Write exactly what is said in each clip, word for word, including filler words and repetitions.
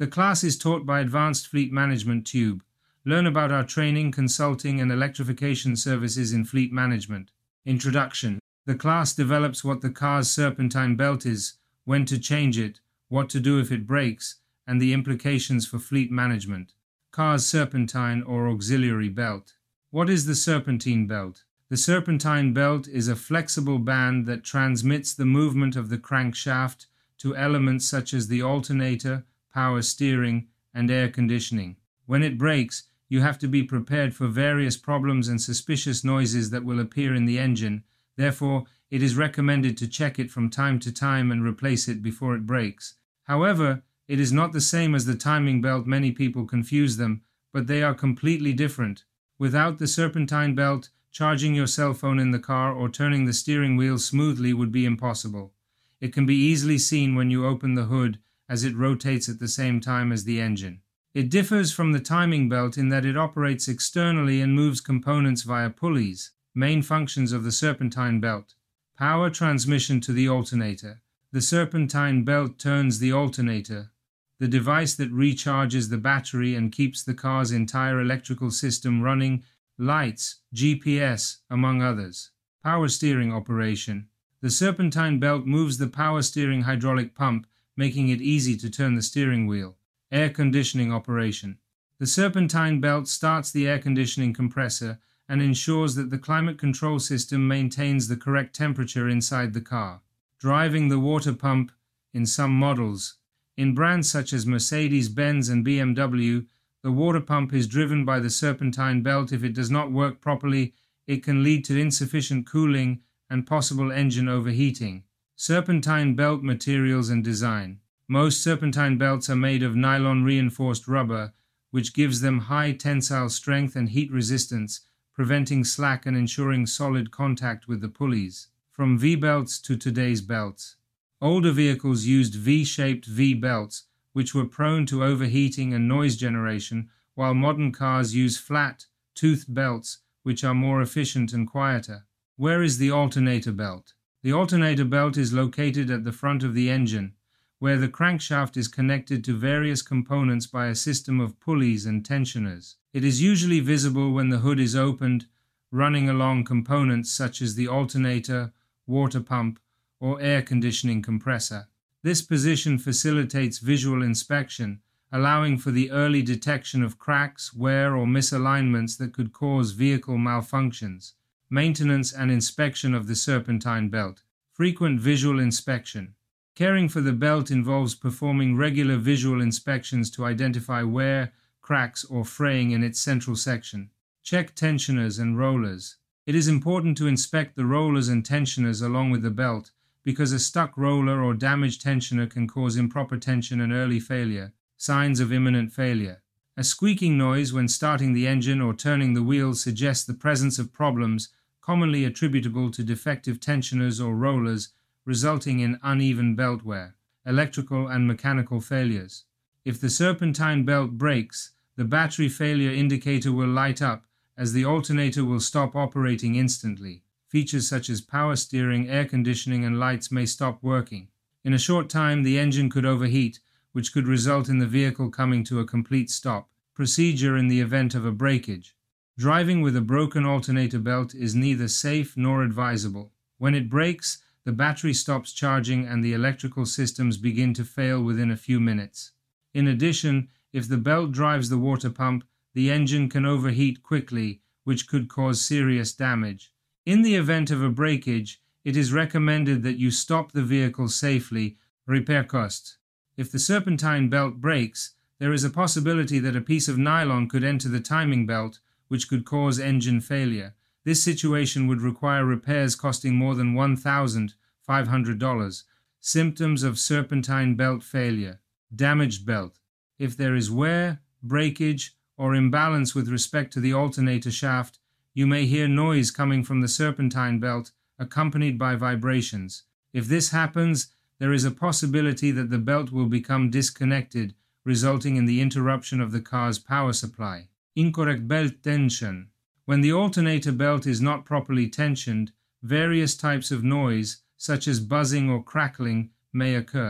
The class is taught by Advanced Fleet Management Tube. Learn about our training, consulting, and electrification services in fleet management. Introduction. The class develops what the car's serpentine belt is, when to change it, what to do if it breaks, and the implications for fleet management. Car's serpentine or auxiliary belt. What is the serpentine belt? The serpentine belt is a flexible band that transmits the movement of the crankshaft to elements such as the alternator, power steering, and air conditioning. When it breaks, you have to be prepared for various problems and suspicious noises that will appear in the engine. Therefore, it is recommended to check it from time to time and replace it before it breaks. However, it is not the same as the timing belt. Many people confuse them, but they are completely different. Without the serpentine belt, charging your cell phone in the car or turning the steering wheel smoothly would be impossible. It can be easily seen when you open the hood, as it rotates at the same time as the engine. It differs from the timing belt in that it operates externally and moves components via pulleys. Main functions of the serpentine belt. Power transmission to the alternator. The serpentine belt turns the alternator, the device that recharges the battery and keeps the car's entire electrical system running, lights, G P S, among others. Power steering operation. The serpentine belt moves the power steering hydraulic pump, making it easy to turn the steering wheel. Air conditioning operation. The serpentine belt starts the air conditioning compressor and ensures that the climate control system maintains the correct temperature inside the car. Driving the water pump in some models. In brands such as Mercedes-Benz and B M W, the water pump is driven by the serpentine belt. If it does not work properly, it can lead to insufficient cooling and possible engine overheating. Serpentine belt materials and design. Most serpentine belts are made of nylon reinforced rubber, which gives them high tensile strength and heat resistance, preventing slack and ensuring solid contact with the pulleys. From V-belts to today's belts. Older vehicles used V-shaped V-belts, which were prone to overheating and noise generation, while modern cars use flat, toothed belts, which are more efficient and quieter. Where is the alternator belt? The alternator belt is located at the front of the engine, where the crankshaft is connected to various components by a system of pulleys and tensioners. It is usually visible when the hood is opened, running along components such as the alternator, water pump, or air conditioning compressor. This position facilitates visual inspection, allowing for the early detection of cracks, wear, or misalignments that could cause vehicle malfunctions. Maintenance and inspection of the serpentine belt. Frequent visual inspection. Caring for the belt involves performing regular visual inspections to identify wear, cracks, or fraying in its central section. Check tensioners and rollers. It is important to inspect the rollers and tensioners along with the belt, because a stuck roller or damaged tensioner can cause improper tension and early failure. Signs of imminent failure. A squeaking noise when starting the engine or turning the wheels suggests the presence of problems, commonly attributable to defective tensioners or rollers, resulting in uneven belt wear. Electrical and mechanical failures. If the serpentine belt breaks, the battery failure indicator will light up, as the alternator will stop operating instantly. Features such as power steering, air conditioning, and lights may stop working. In a short time, the engine could overheat, which could result in the vehicle coming to a complete stop. Procedure in the event of a breakage. Driving with a broken alternator belt is neither safe nor advisable. When it breaks, the battery stops charging and the electrical systems begin to fail within a few minutes. In addition, if the belt drives the water pump, the engine can overheat quickly, which could cause serious damage. In the event of a breakage, it is recommended that you stop the vehicle safely. Repair costs. If the serpentine belt breaks, there is a possibility that a piece of nylon could enter the timing belt, which could cause engine failure. This situation would require repairs costing more than one thousand five hundred dollars. Symptoms of serpentine belt failure. Damaged belt. If there is wear, breakage, or imbalance with respect to the alternator shaft, you may hear noise coming from the serpentine belt, accompanied by vibrations. If this happens, there is a possibility that the belt will become disconnected, resulting in the interruption of the car's power supply. Incorrect belt tension. When the alternator belt is not properly tensioned, various types of noise, such as buzzing or crackling, may occur.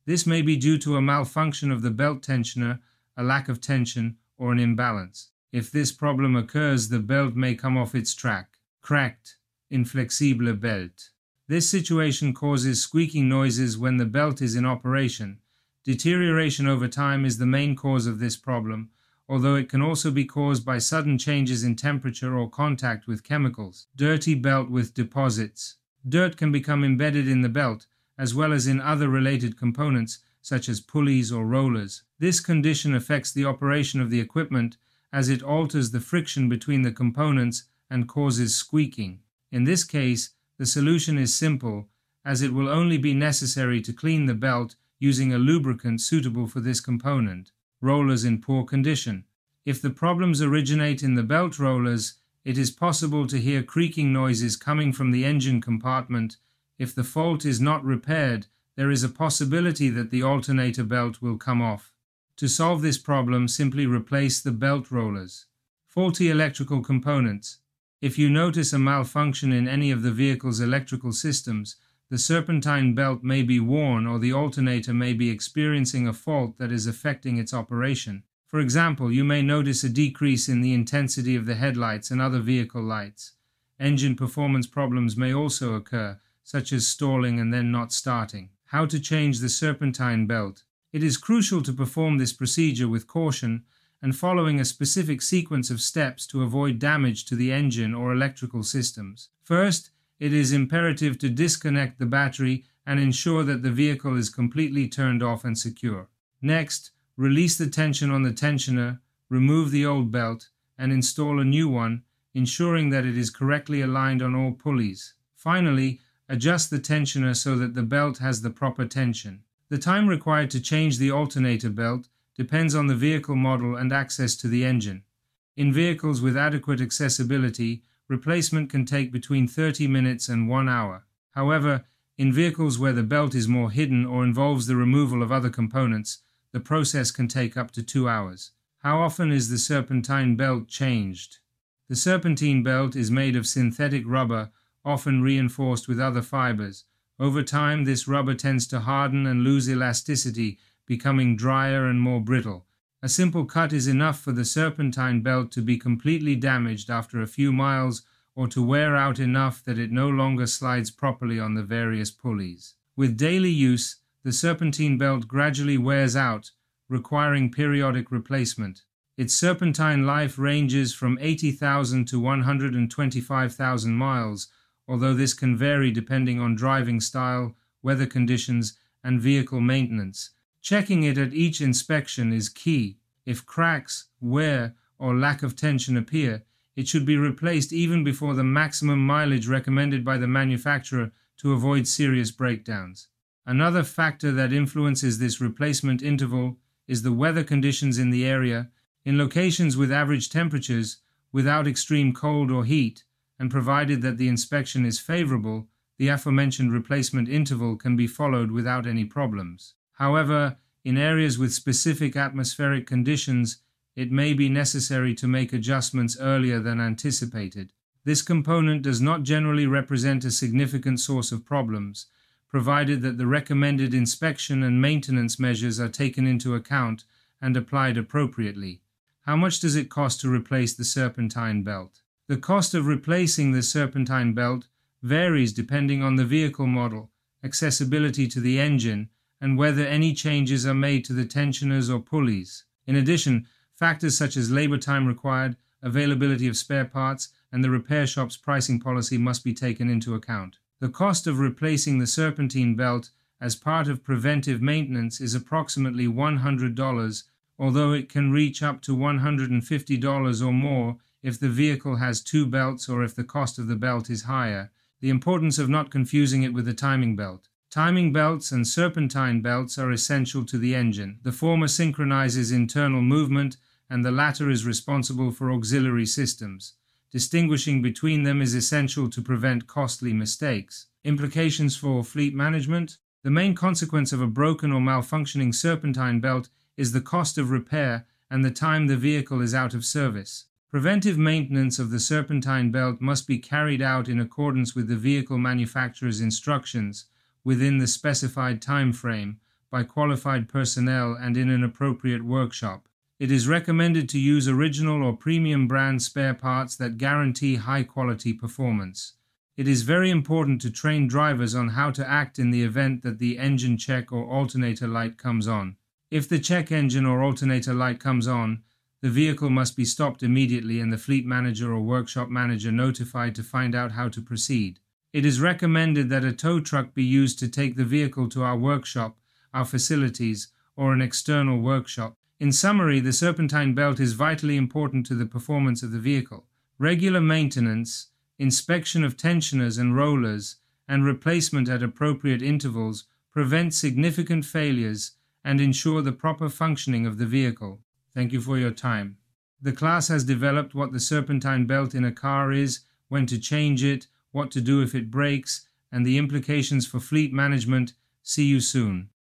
This may be due to a malfunction of the belt tensioner, a lack of tension, or an imbalance. If this problem occurs, the belt may come off its track. Cracked, inflexible belt. This situation causes squeaking noises when the belt is in operation. Deterioration over time is the main cause of this problem, although it can also be caused by sudden changes in temperature or contact with chemicals. Dirty belt with deposits. Dirt can become embedded in the belt, as well as in other related components, such as pulleys or rollers. This condition affects the operation of the equipment, as it alters the friction between the components and causes squeaking. In this case, the solution is simple, as it will only be necessary to clean the belt using a lubricant suitable for this component. Rollers in poor condition. If the problems originate in the belt rollers, it is possible to hear creaking noises coming from the engine compartment. If the fault is not repaired, there is a possibility that the alternator belt will come off. To solve this problem, simply replace the belt rollers. Faulty electrical components. If you notice a malfunction in any of the vehicle's electrical systems, the serpentine belt may be worn or the alternator may be experiencing a fault that is affecting its operation. For example, you may notice a decrease in the intensity of the headlights and other vehicle lights. Engine performance problems may also occur, such as stalling and then not starting. How to change the serpentine belt. It is crucial to perform this procedure with caution and following a specific sequence of steps to avoid damage to the engine or electrical systems. First, it is imperative to disconnect the battery and ensure that the vehicle is completely turned off and secure. Next, release the tension on the tensioner, remove the old belt, and install a new one, ensuring that it is correctly aligned on all pulleys. Finally, adjust the tensioner so that the belt has the proper tension. The time required to change the alternator belt depends on the vehicle model and access to the engine. In vehicles with adequate accessibility, replacement can take between thirty minutes and one hour. However, in vehicles where the belt is more hidden or involves the removal of other components, the process can take up to two hours. How often is the serpentine belt changed? The serpentine belt is made of synthetic rubber, often reinforced with other fibers. Over time, this rubber tends to harden and lose elasticity, becoming drier and more brittle. A simple cut is enough for the serpentine belt to be completely damaged after a few miles or to wear out enough that it no longer slides properly on the various pulleys. With daily use, the serpentine belt gradually wears out, requiring periodic replacement. Its serpentine life ranges from eighty thousand to one hundred twenty-five thousand miles, although this can vary depending on driving style, weather conditions, and vehicle maintenance. Checking it at each inspection is key. If cracks, wear, or lack of tension appear, it should be replaced even before the maximum mileage recommended by the manufacturer to avoid serious breakdowns. Another factor that influences this replacement interval is the weather conditions in the area. In locations with average temperatures, without extreme cold or heat, and provided that the inspection is favorable, the aforementioned replacement interval can be followed without any problems. However, in areas with specific atmospheric conditions, it may be necessary to make adjustments earlier than anticipated. This component does not generally represent a significant source of problems, provided that the recommended inspection and maintenance measures are taken into account and applied appropriately. How much does it cost to replace the serpentine belt? The cost of replacing the serpentine belt varies depending on the vehicle model, accessibility to the engine, and whether any changes are made to the tensioners or pulleys. In addition, factors such as labor time required, availability of spare parts, and the repair shop's pricing policy must be taken into account. The cost of replacing the serpentine belt as part of preventive maintenance is approximately one hundred dollars, although it can reach up to one hundred fifty dollars or more if the vehicle has two belts or if the cost of the belt is higher. The importance of not confusing it with the timing belt. Timing belts and serpentine belts are essential to the engine. The former synchronizes internal movement and the latter is responsible for auxiliary systems. Distinguishing between them is essential to prevent costly mistakes. Implications for fleet management. The main consequence of a broken or malfunctioning serpentine belt is the cost of repair and the time the vehicle is out of service. Preventive maintenance of the serpentine belt must be carried out in accordance with the vehicle manufacturer's instructions within the specified time frame by qualified personnel and in an appropriate workshop. It is recommended to use original or premium brand spare parts that guarantee high-quality performance. It is very important to train drivers on how to act in the event that the engine check or alternator light comes on. If the check engine or alternator light comes on, the vehicle must be stopped immediately and the fleet manager or workshop manager notified to find out how to proceed. It is recommended that a tow truck be used to take the vehicle to our workshop, our facilities, or an external workshop. In summary, the serpentine belt is vitally important to the performance of the vehicle. Regular maintenance, inspection of tensioners and rollers, and replacement at appropriate intervals prevent significant failures and ensure the proper functioning of the vehicle. Thank you for your time. The class has developed what the serpentine belt in a car is, when to change it, what to do if it breaks, and the implications for fleet management. See you soon.